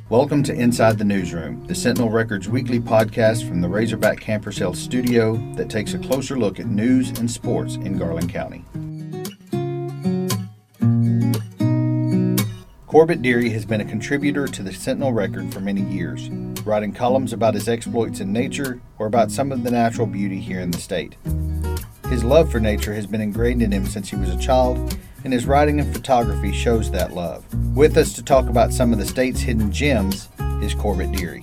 Welcome to Inside the Newsroom, the Sentinel Records weekly podcast from the Razorback Campers Health studio that takes a closer look at news and sports in Garland County. Corbett Deary has been a contributor to the Sentinel Record for many years, writing columns about his exploits in nature or about some of the natural beauty here in the state. His love for nature has been ingrained in him since he was a child, and his writing and photography shows that love. With us to talk about some of the state's hidden gems is Corbett Deary.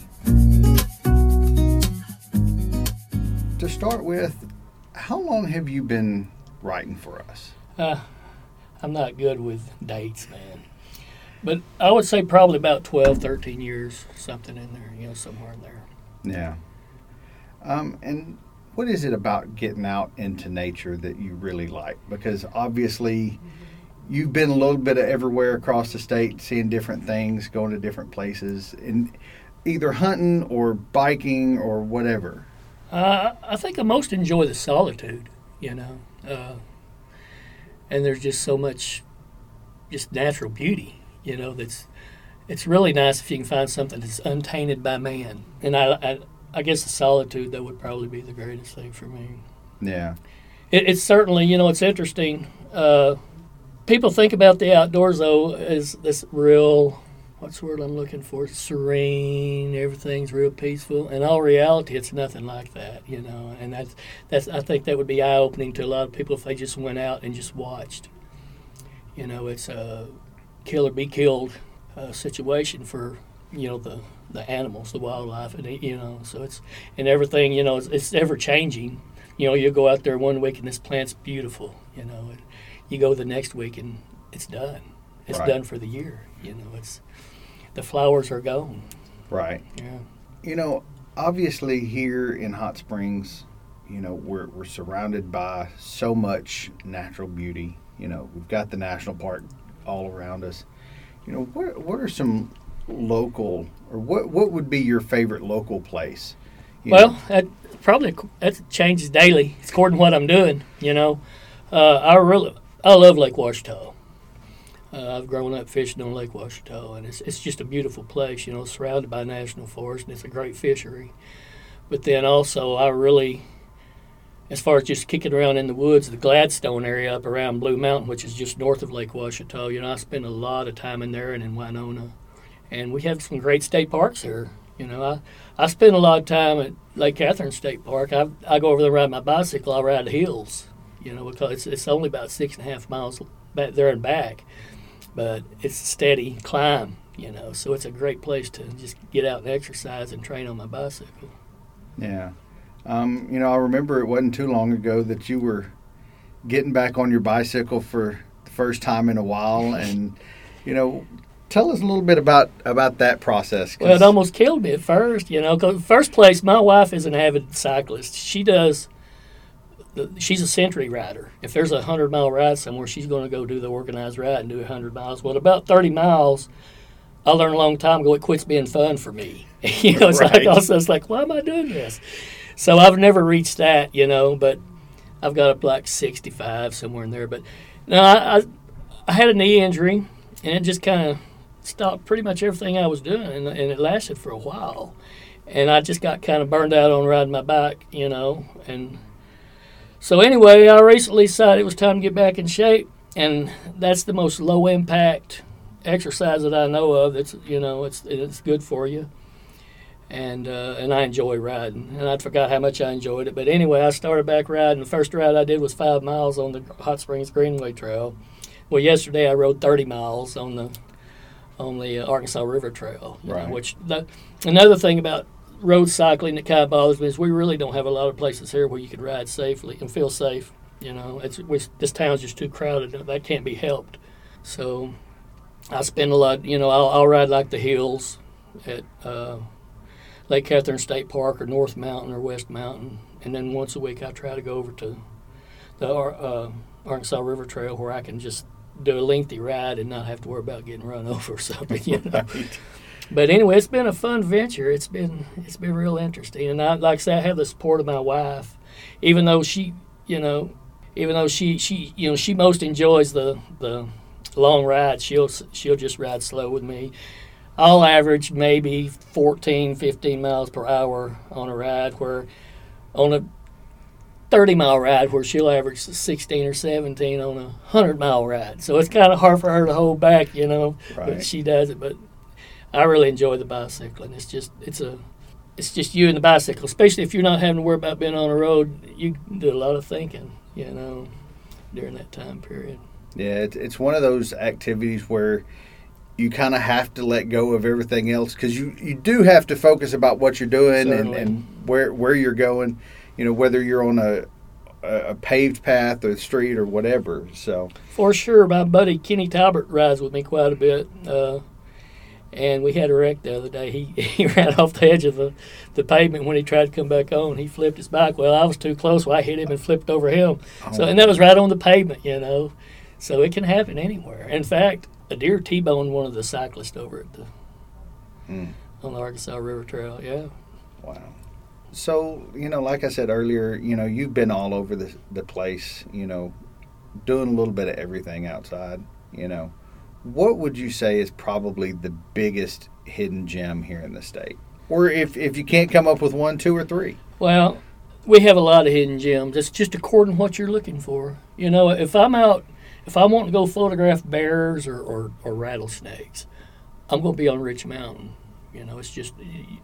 To start with, how long have you been writing for us? I'm not good with dates, man. But I would say probably about 12, 13 years, something in there, somewhere in there. Yeah. And what is it about getting out into nature that you really like? Because obviously you've been a little bit of everywhere across the state, seeing different things, going to different places, and either hunting or biking or whatever. I think I most enjoy the solitude, and there's just so much just natural beauty, it's really nice if you can find something that's untainted by man. And I guess the solitude, that would probably be the greatest thing for me. Yeah. It's certainly, it's interesting. People think about the outdoors, though, as this real, what's the word I'm looking for? Serene, everything's real peaceful. In all reality, it's nothing like that, And that's I think that would be eye-opening to a lot of people if they just went out and just watched. It's a kill or be killed situation for, the animals, the wildlife, and so it's, and everything, it's ever changing. You go out there one week and this plant's beautiful, and you go the next week and it's done. It's right. Done for the year, it's, the flowers are gone. Right. Yeah. Obviously here in Hot Springs, we're surrounded by so much natural beauty. We've got the national park all around us. What are some local, or what would be your favorite local place? That changes daily. It's according to what I'm doing. I love Lake Ouachita. I've grown up fishing on Lake Ouachita, and it's just a beautiful place. Surrounded by national forest, and it's a great fishery. But then also, as far as just kicking around in the woods, the Gladstone area up around Blue Mountain, which is just north of Lake Ouachita, I spend a lot of time in there and in Winona. And we have some great state parks here. I spend a lot of time at Lake Catherine State Park. I go over there and ride my bicycle. I ride the hills, because it's only about 6.5 miles back there and back. But it's a steady climb, so it's a great place to just get out and exercise and train on my bicycle. Yeah. I remember it wasn't too long ago that you were getting back on your bicycle for the first time in a while, and tell us a little bit about that process. Well, it almost killed me at first, because first place, my wife is an avid cyclist. She's a century rider. If there's a 100-mile ride somewhere, she's going to go do the organized ride and do 100 miles. Well, about 30 miles, I learned a long time ago it quits being fun for me. It's right. It's like, why am I doing this? So I've never reached that, but I've got up like 65, somewhere in there. But no, I had a knee injury, and it just kind of stopped pretty much everything I was doing, and it lasted for a while. And I just got kind of burned out on riding my bike, and so anyway, I recently decided it was time to get back in shape, and that's the most low-impact exercise that I know of. It's it's good for you, and I enjoy riding, and I forgot how much I enjoyed it. But anyway, I started back riding. The first ride I did was 5 miles on the Hot Springs Greenway Trail. Well, yesterday I rode 30 miles on the Arkansas River Trail. Right. Another thing about road cycling that kind of bothers me is we really don't have a lot of places here where you could ride safely and feel safe. This town's just too crowded. That can't be helped. So I spend a lot. I'll ride like the hills at Lake Catherine State Park or North Mountain or West Mountain, and then once a week I try to go over to the Arkansas River Trail where I can just do a lengthy ride and not have to worry about getting run over or something. Right. But anyway, it's been a fun venture. It's been real interesting, and like I say, I have the support of my wife, even though she most enjoys the long ride. She'll just ride slow with me. I'll average maybe 14, 15 miles per hour on a ride, where on a 30-mile ride where she'll average 16 or 17 on a 100-mile ride. So it's kind of hard for her to hold back, you know, Right. but she does it. But I really enjoy the bicycling. It's just you and the bicycle, especially if you're not having to worry about being on the road. You do a lot of thinking, you know, during that time period. Yeah, it's one of those activities where you kind of have to let go of everything else, because you do have to focus about what you're doing and where you're going, you know, whether you're on a paved path or street or whatever. So For sure, my buddy Kenny Talbert rides with me quite a bit, and we had a wreck the other day. He ran off the edge of the pavement when he tried to come back on. He flipped his bike. Well, I was too close, so I hit him and flipped over him. And that was right on the pavement, you know. So it can happen anywhere. In fact, a deer T-boned one of the cyclists over at on the Arkansas River Trail. Yeah. Wow. So, you know, like I said earlier, you know, you've been all over the place, you know, doing a little bit of everything outside, you know. What would you say is probably the biggest hidden gem here in the state? Or if you can't come up with one, two, or three? Well, we have a lot of hidden gems. It's just according to what you're looking for. You know, if I want to go photograph bears or rattlesnakes, I'm going to be on Rich Mountain. You know, it's just,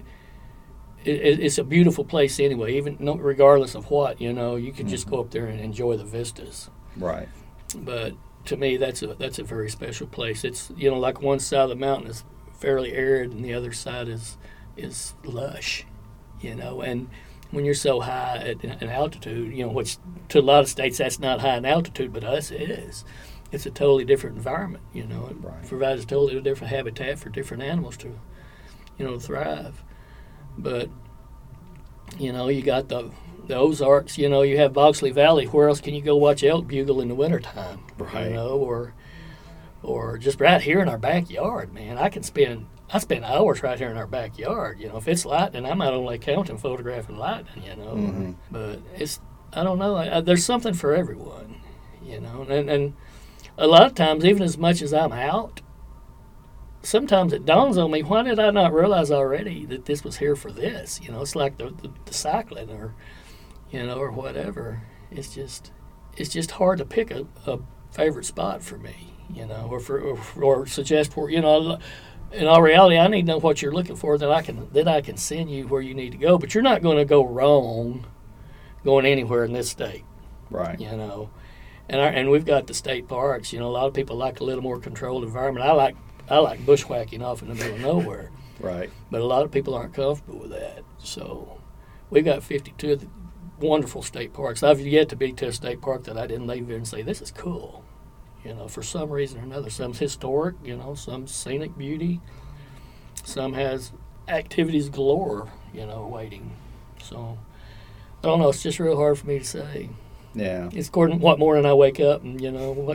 it's a beautiful place anyway, even regardless of what, you know, you can just go up there and enjoy the vistas. Right. But to me, that's a very special place. It's, you know, like one side of the mountain is fairly arid and the other side is lush, you know, and when you're so high at an altitude, you know, which to a lot of states that's not high in altitude, but us it is. It's a totally different environment, you know. It Right. provides a totally different habitat for different animals to, you know, thrive. But, you know, you got the Ozarks, you know, you have Boxley Valley. Where else can you go watch elk bugle in the wintertime? Right. You know, or just right here in our backyard, man. I spend hours right here in our backyard. You know, if it's lightning, I'm out on Lake County photographing lightning, you know. Mm-hmm. But I don't know. There's something for everyone, you know. And a lot of times, even as much as I'm out, sometimes it dawns on me, why did I not realize already that this was here for this? You know, it's like the cycling or, you know, or whatever. It's just hard to pick a favorite spot for me, you know, or suggest for, you know. In all reality, I need to know what you're looking for, then I can send you where you need to go. But you're not going to go wrong going anywhere in this state, Right. you know. And we've got the state parks. You know, a lot of people like a little more controlled environment. I like bushwhacking off in the middle of nowhere. Right. But a lot of people aren't comfortable with that. So we've got 52 of the wonderful state parks. I've yet to be to a state park that I didn't leave there and say, this is cool. You know, for some reason or another. Some's historic, you know, some scenic beauty. Some has activities galore, you know, waiting. So, I don't know. It's just real hard for me to say. Yeah. It's according to what morning I wake up and, you know,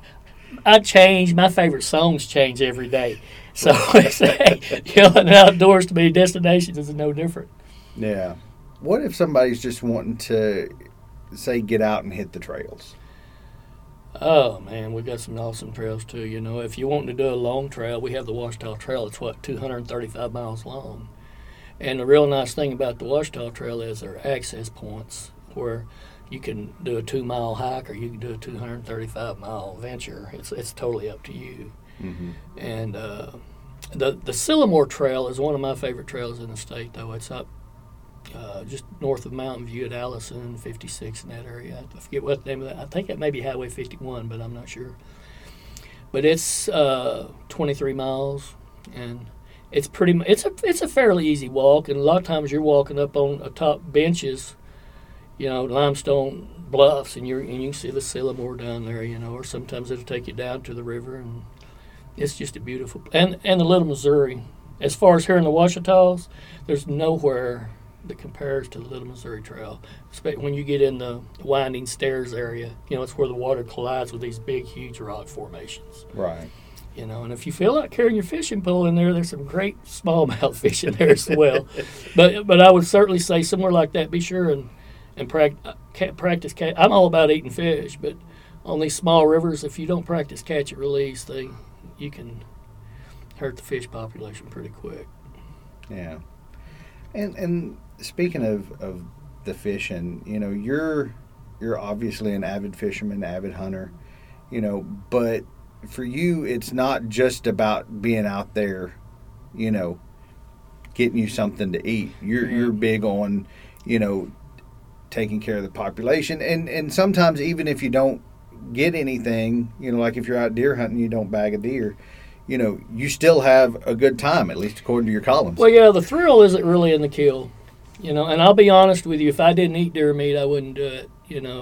I change. My favorite songs change every day. So, you know, and outdoors to me, destinations is no different. Yeah. What if somebody's just wanting to, say, get out and hit the trails? Oh, man, we got some awesome trails, too. You know, if you want to do a long trail, we have the Ouachita Trail. It's, 235 miles long. And the real nice thing about the Ouachita Trail is there are access points where you can do a 2-mile hike or you can do a 235-mile venture. It's totally up to you. Mm-hmm. And the Sylamore Trail is one of my favorite trails in the state, though. It's up just north of Mountain View at Allison, 56 in that area. I forget what the name of that. I think it may be Highway 51, but I'm not sure. But it's 23 miles, and it's a fairly easy walk. And a lot of times you're walking up on top benches, you know, limestone bluffs, and you can see the Sylamore down there, you know. Or sometimes it'll take you down to the river, and it's just a beautiful. And the Little Missouri. As far as here in the Ouachitas, there's nowhere that compares to the Little Missouri Trail. Especially when you get in the winding stairs area, you know, it's where the water collides with these big, huge rock formations. Right. You know, and if you feel like carrying your fishing pole in there, there's some great smallmouth fish in there as well. But I would certainly say somewhere like that, be sure and practice catch. I'm all about eating fish, but on these small rivers, if you don't practice catch and release, you can hurt the fish population pretty quick. Yeah. And speaking of the fishing, you're obviously an avid fisherman, avid hunter, but for you, it's not just about being out there, getting you something to eat. You're big on, taking care of the population, and sometimes even if you don't get anything, like if you're out deer hunting, you don't bag a deer, you still have a good time, at least according to your columns. Well, yeah, the thrill isn't really in the kill, and I'll be honest with you, if I didn't eat deer meat, I wouldn't do it.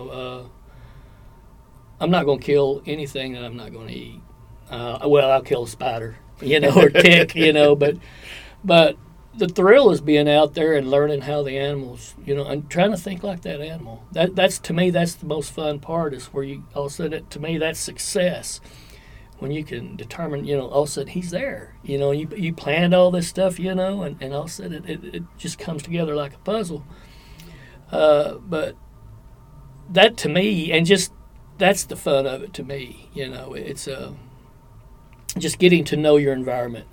I'm not going to kill anything that I'm not going to eat. I'll kill a spider, or tick, but the thrill is being out there and learning how the animals, and trying to think like that animal. That's to me, that's the most fun part, is where you all of a sudden, to me, that's success. When you can determine, all of a sudden he's there. You planned all this stuff, and all of a sudden it just comes together like a puzzle. But that to me, and just that's the fun of it to me. It's just getting to know your environment.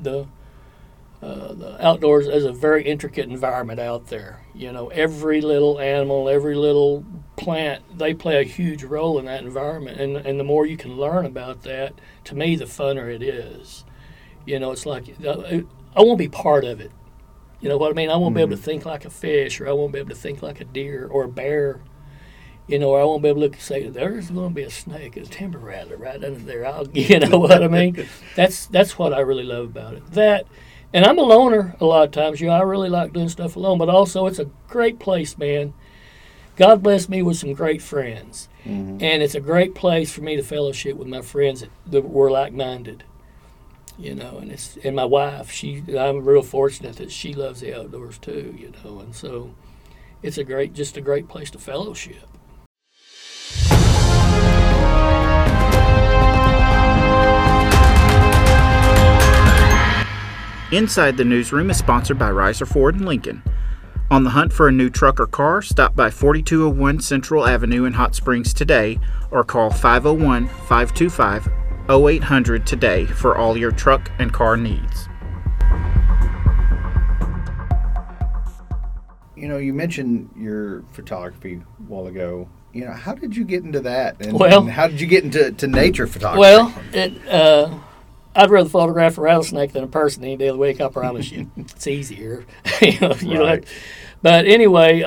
The outdoors is a very intricate environment out there. Every little animal, every little plant, they play a huge role in that environment. And the more you can learn about that, to me, the funner it is. It's like, I won't be part of it. You know what I mean? I won't be able to think like a fish, or I won't be able to think like a deer or a bear. Or I won't be able to look and say, there's going to be a snake, a timber rattler right under there. You know what I mean? That's what I really love about it. That. And I'm a loner a lot of times. I really like doing stuff alone, but also it's a great place, man. God bless me with some great friends. Mm-hmm. And it's a great place for me to fellowship with my friends that were like-minded. And my wife, I'm real fortunate that she loves the outdoors too, and so it's just a great place to fellowship. Inside the Newsroom is sponsored by Riser Ford in Lincoln. On the hunt for a new truck or car, stop by 4201 Central Avenue in Hot Springs today, or call 501-525-0800 today for all your truck and car needs. You mentioned your photography a while ago. How did you get into that? And how did you get into nature photography? Well, I'd rather photograph a rattlesnake than a person any day of the week, I promise you. It's easier. You don't have to. But anyway,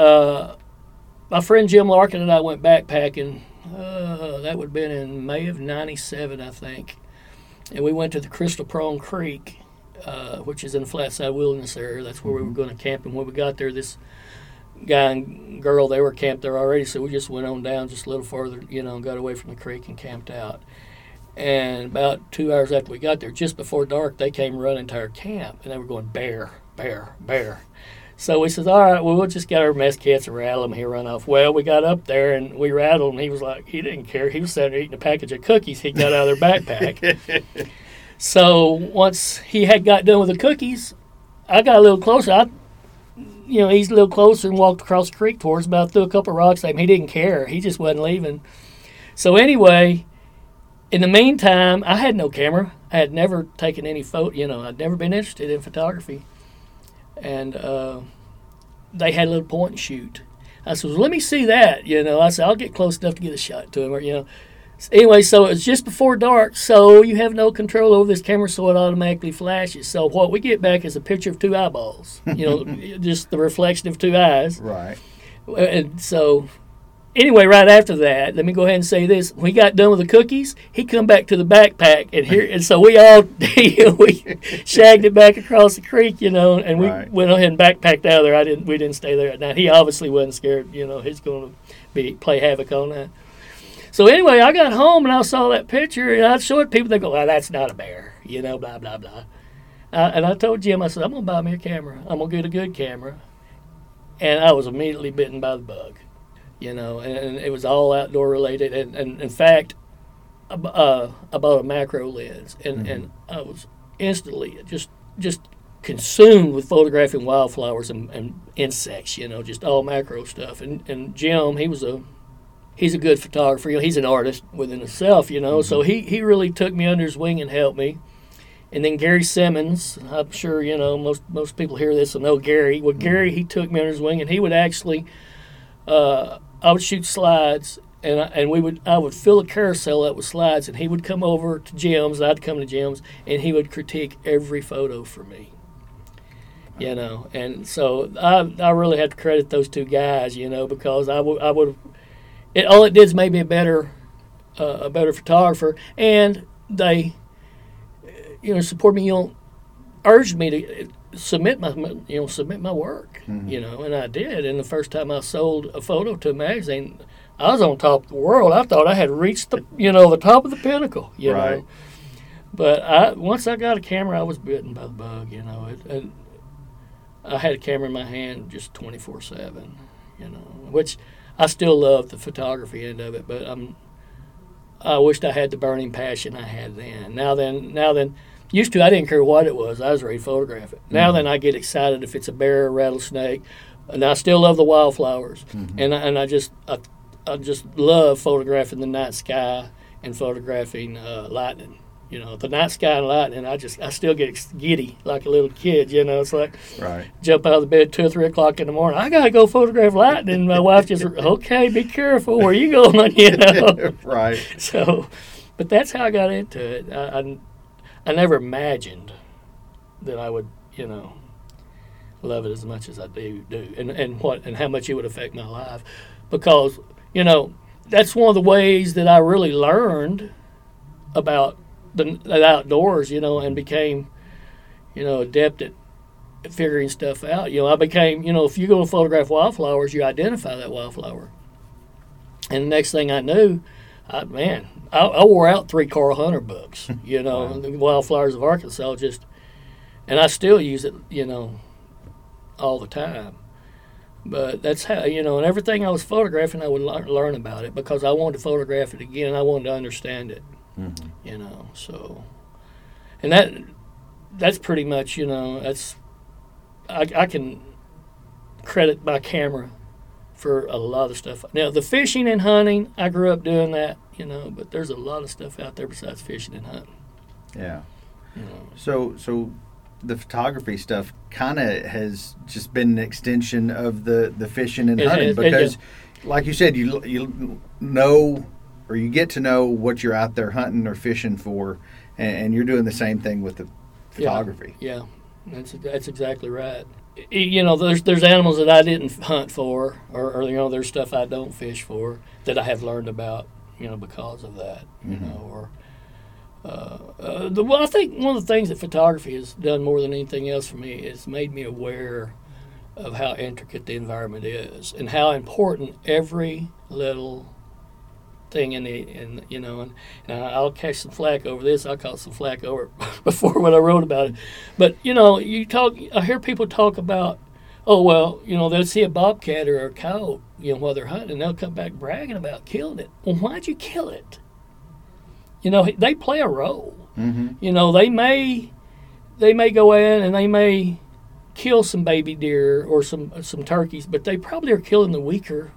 my friend Jim Larkin and I went backpacking. That would have been in May of '97, I think. And we went to the Crystal Prone Creek, which is in the Flatside Wilderness area. That's where we were going to camp. And when we got there, this guy and girl, they were camped there already. So we just went on down just a little further, and got away from the creek and camped out. And about 2 hours after we got there, just before dark, they came running to our camp, and they were going, bear, bear, bear. So we said, all right, well, we'll just get our mess kits and rattle them. He'll run off. Well, we got up there, and we rattled, and he was like, he didn't care. He was sitting there eating a package of cookies he got out of their backpack. So once he had got done with the cookies, I got a little closer. He's a little closer and walked across the creek towards me. I threw a couple of rocks at him. He didn't care. He just wasn't leaving. So anyway, in the meantime, I had no camera. I had never taken any photo. I'd never been interested in photography. And they had a little point and shoot. I said, well, let me see that. I said, I'll get close enough to get a shot to him. Anyway, so it's just before dark, so you have no control over this camera, so it automatically flashes. So what we get back is a picture of two eyeballs. Just the reflection of two eyes. Right. And so, anyway, right after that, let me go ahead and say this. When he got done with the cookies, he come back to the backpack, and so we all we shagged it back across the creek, and we went ahead and backpacked out of there. We didn't stay there at night. He obviously wasn't scared, he's going to play havoc on that. So anyway, I got home and I saw that picture, and I showed it to people. They go, well, that's not a bear, blah, blah, blah. And I told Jim, I said, I'm going to buy me a camera. I'm going to get a good camera. And I was immediately bitten by the bug. And it was all outdoor related. And in fact, I bought a macro lens, and I was instantly just consumed with photographing wildflowers and insects, just all macro stuff. And Jim, he's a good photographer. He's an artist within himself, so he really took me under his wing and helped me. And then Gary Simmons, I'm sure most people hear this will know Gary. Well, Gary, he took me under his wing, and he would actually, I would shoot slides, and I would fill a carousel up with slides, and he would come over to Jim's, and I'd come to Jim's, and he would critique every photo for me. And so I really have to credit those two guys, because I would all it did is make me a better photographer, and they support me, urged me to submit my work, and I did. And the first time I sold a photo to a magazine, I was on top of the world. I thought I had reached the top of the pinnacle, right. But once I got a camera, I was bitten by the bug, and I had a camera in my hand just 24/7, which I still love the photography end of it, but I wished I had the burning passion I had then. Now then, used to I didn't care what it was. I was ready to photograph it. Now then I get excited if it's a bear, a rattlesnake, and I still love the wildflowers. And I just love photographing the night sky and photographing lightning. The night sky and lightning, I still get giddy like a little kid, It's like jump out of the bed 2 or 3 o'clock in the morning. I got to go photograph lightning. And my wife just, okay, be careful. Where you going, Right. So, but that's how I got into it. I never imagined that I would, love it as much as I do, and how much it would affect my life. Because, that's one of the ways that I really learned about the outdoors, and became, adept at figuring stuff out. I became, if you go to photograph wildflowers, you identify that wildflower. And the next thing I knew, I wore out 3 Carl Hunter books, Wow. The Wildflowers of Arkansas, and I still use it, all the time. But that's how, and everything I was photographing, I would learn about it because I wanted to photograph it again. I wanted to understand it. So, and that's pretty much, that's, I can credit my camera for a lot of stuff. Now, the fishing and hunting, I grew up doing that, but there's a lot of stuff out there besides fishing and hunting. Yeah. So the photography stuff kind of has just been an extension of the fishing and hunting because, like you said, you know, or you get to know what you're out there hunting or fishing for, and you're doing the same thing with the photography. Yeah, that's exactly right. There's animals that I didn't hunt for, or there's stuff I don't fish for that I have learned about, because of that, I think one of the things that photography has done more than anything else for me is made me aware of how intricate the environment is and how important every little thing and I'll catch some flack over this. I caught some flack over it before when I wrote about it. But I hear people talk about, oh well, they'll see a bobcat or a coyote, while they're hunting, and they'll come back bragging about killing it. Well, why'd you kill it? They play a role. They may go in and they may kill some baby deer or some turkeys, but they probably are killing the weaker.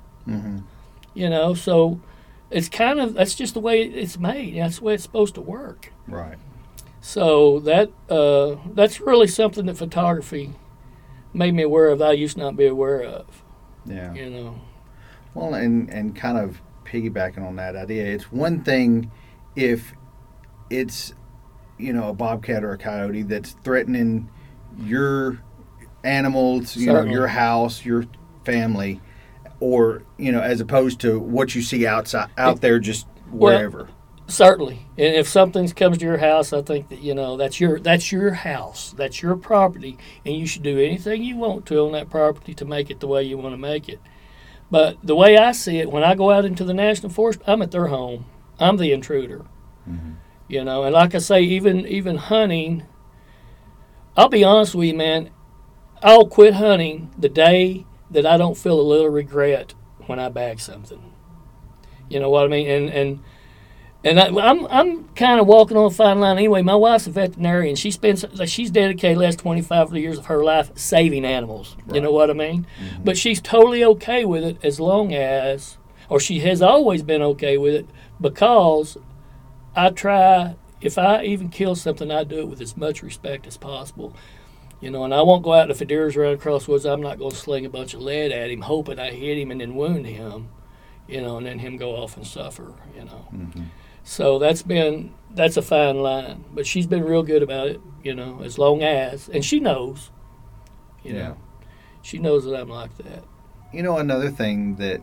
So it's that's just the way it's made. That's the way it's supposed to work. Right. So that's really something that photography made me aware of that I used to not be aware of. Yeah. Well, and kind of piggybacking on that idea, it's one thing if it's a bobcat or a coyote that's threatening your animals, your house, your family, or as opposed to what you see out there just wherever. Well, certainly, and if something comes to your house, I think that that's your house, that's your property, and you should do anything you want to on that property to make it the way you want to make it. But the way I see it, when I go out into the national forest, I'm at their home. I'm the intruder. And like I say, even hunting, I'll be honest with you, man, I'll quit hunting the day that I don't feel a little regret when I bag something. You know what I mean? And I'm kind of walking on a fine line anyway. My wife's a veterinarian. She's dedicated the last 25 years of her life saving animals. Right. You know what I mean? But she's totally okay with it as long as, or she has always been okay with it because I try if I even kill something, I do it with as much respect as possible. And I won't go out if a deer's running across the woods. I'm not going to sling a bunch of lead at him, hoping I hit him and then wound him, and then him go off and suffer, Mm-hmm. So that's a fine line. But she's been real good about it, as long as, and she knows, Yeah. She knows that I'm like that. Another thing that,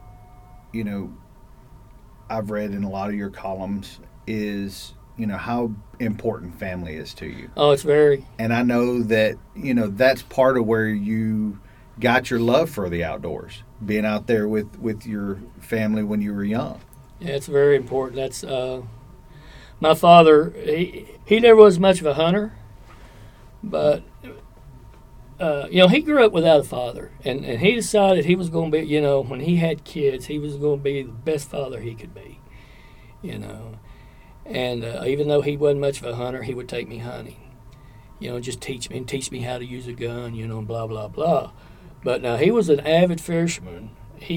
I've read in a lot of your columns is, how important family is to you. Oh, it's very. And I know that, that's part of where you got your love for the outdoors, being out there with your family when you were young. Yeah, it's very important. That's my father. He never was much of a hunter, but he grew up without a father, and he decided he was going to be. When he had kids, he was going to be the best father he could be. And even though he wasn't much of a hunter, he would take me hunting. Just teach me how to use a gun. And blah blah blah. But now he was an avid fisherman.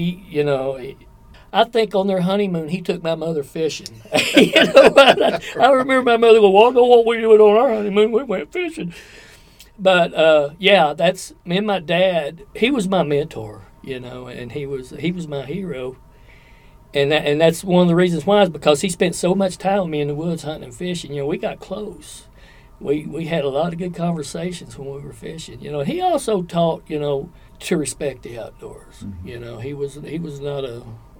I think on their honeymoon, he took my mother fishing. I remember my mother going, well, I know what we did on our honeymoon. We went fishing. But, that's me and my dad. He was my mentor, and he was my hero. And that's one of the reasons why is because he spent so much time with me in the woods hunting and fishing. We got close. We had a lot of good conversations when we were fishing. He also taught, to respect the outdoors. Mm-hmm. He was not a...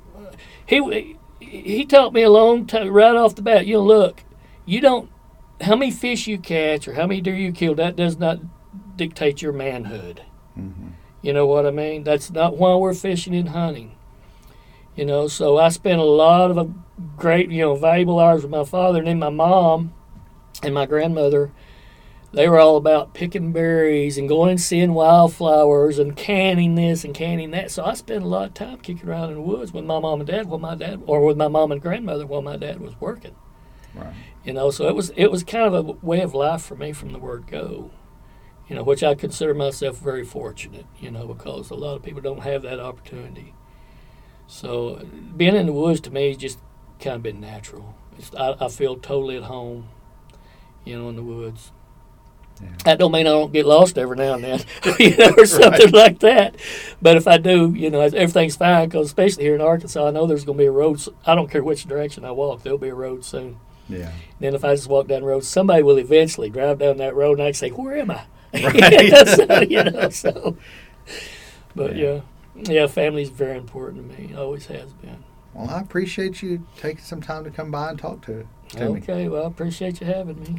He taught me a long time right off the bat. Look, you don't. How many fish you catch or how many deer you kill, that does not dictate your manhood. Mm-hmm. You know what I mean? That's not why we're fishing and hunting. So I spent a lot of great, valuable hours with my father, and then my mom and my grandmother. They were all about picking berries and going and seeing wildflowers and canning this and canning that. So I spent a lot of time kicking around in the woods with my mom and dad or with my mom and grandmother while my dad was working. Right. So it was kind of a way of life for me from the word go. Which I consider myself very fortunate, because a lot of people don't have that opportunity. So being in the woods to me has just kind of been natural. I feel totally at home, in the woods. Yeah. That don't mean I don't get lost every now and then, or something like that. But if I do, everything's fine, because especially here in Arkansas, I know there's going to be a road. I don't care which direction I walk, there'll be a road soon. Yeah. Then if I just walk down the road, somebody will eventually drive down that road, and I can say, where am I? Right. So. But yeah, family's very important to me. It always has been. Well, I appreciate you taking some time to come by and talk to me. Okay, well, I appreciate you having me.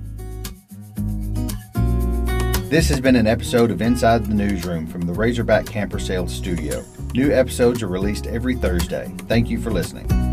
This has been an episode of Inside the Newsroom from the Razorback Camper Sales Studio. New episodes are released every Thursday. Thank you for listening.